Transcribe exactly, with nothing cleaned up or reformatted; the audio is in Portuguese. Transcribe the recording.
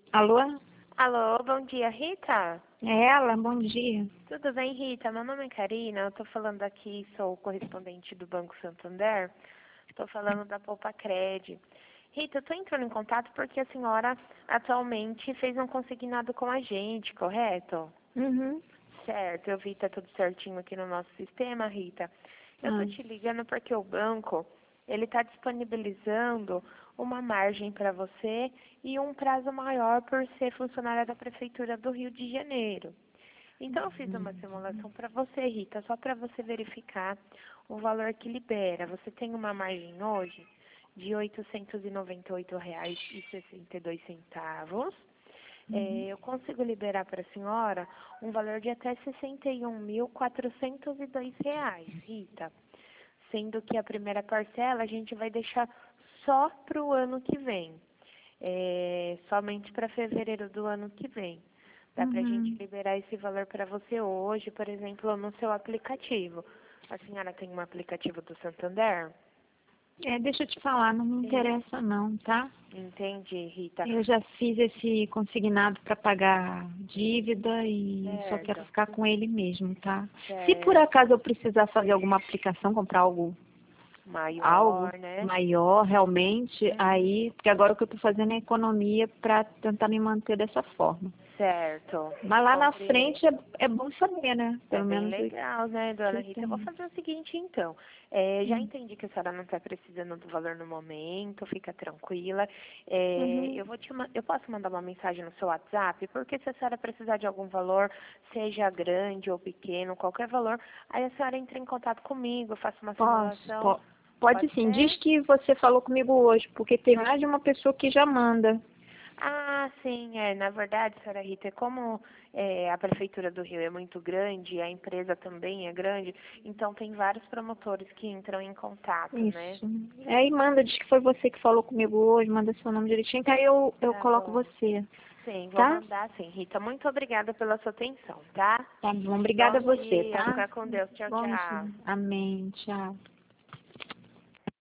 Alô? Alô, bom dia, Rita? É ela? Bom dia. Tudo bem, Rita? Meu nome é Karina, eu estou falando aqui, sou correspondente do Banco Santander, estou falando da Poupa Cred. Rita, eu estou entrando em contato porque a senhora atualmente fez um consignado com a gente, correto? Uhum. Certo, eu vi que tá tudo certinho aqui no nosso sistema, Rita. Eu Ah. tô te ligando porque o banco, ele está disponibilizando uma margem para você e um prazo maior por ser funcionária da Prefeitura do Rio de Janeiro. Então, eu fiz uma simulação para você, Rita, só para você verificar o valor que libera. Você tem uma margem hoje de oitocentos e noventa e oito reais e sessenta e dois centavos. É, eu consigo liberar para a senhora um valor de até sessenta e um mil quatrocentos e dois reais, Rita. Sendo que a primeira parcela a gente vai deixar só para o ano que vem. É, somente para fevereiro do ano que vem. Dá para a gente Uhum. liberar esse valor para você hoje, por exemplo, no seu aplicativo. A senhora tem um aplicativo do Santander? É, deixa eu te falar, não me Sim. interessa não, tá? Entendi, Rita. Eu já fiz esse consignado para pagar dívida e só quero Certo, ficar com ele mesmo, tá? Se por certo. acaso eu precisar fazer alguma aplicação, comprar algo, algo Maior, né? maior realmente, Uhum. aí, porque agora o que eu estou fazendo é economia para tentar me manter dessa forma. Certo, Mas lá na compreendo. frente é, é bom saber, né? É Pelo bem menos o legal, né, que dona eu Rita? Eu vou tenho. fazer o seguinte, então. É, já Hum. entendi que a senhora não está precisando do valor no momento, fica tranquila. É, Uhum. eu, vou te, ma- eu posso mandar uma mensagem no seu WhatsApp, porque se a senhora precisar de algum valor, seja grande ou pequeno, qualquer valor, aí a senhora entra em contato comigo, eu faço uma Posso, simulação. po- pode Pode sim. ser? Diz que você falou comigo hoje, porque tem mais de uma pessoa que já manda. Ah, sim, é. Na verdade, senhora Rita, como é, a Prefeitura do Rio é muito grande, a empresa também é grande, então tem vários promotores que entram em contato, né? Isso. Aí manda, diz que foi você que falou comigo hoje, manda seu nome direitinho, que aí eu, eu Tá coloco bom. você, Sim, vou tá? mandar sim. Rita, muito obrigada pela sua atenção, tá? Tá bom. Obrigada a Bom você, dia, tá? fica com Deus. Tchau, Bom tchau. dia. Amém. Tchau.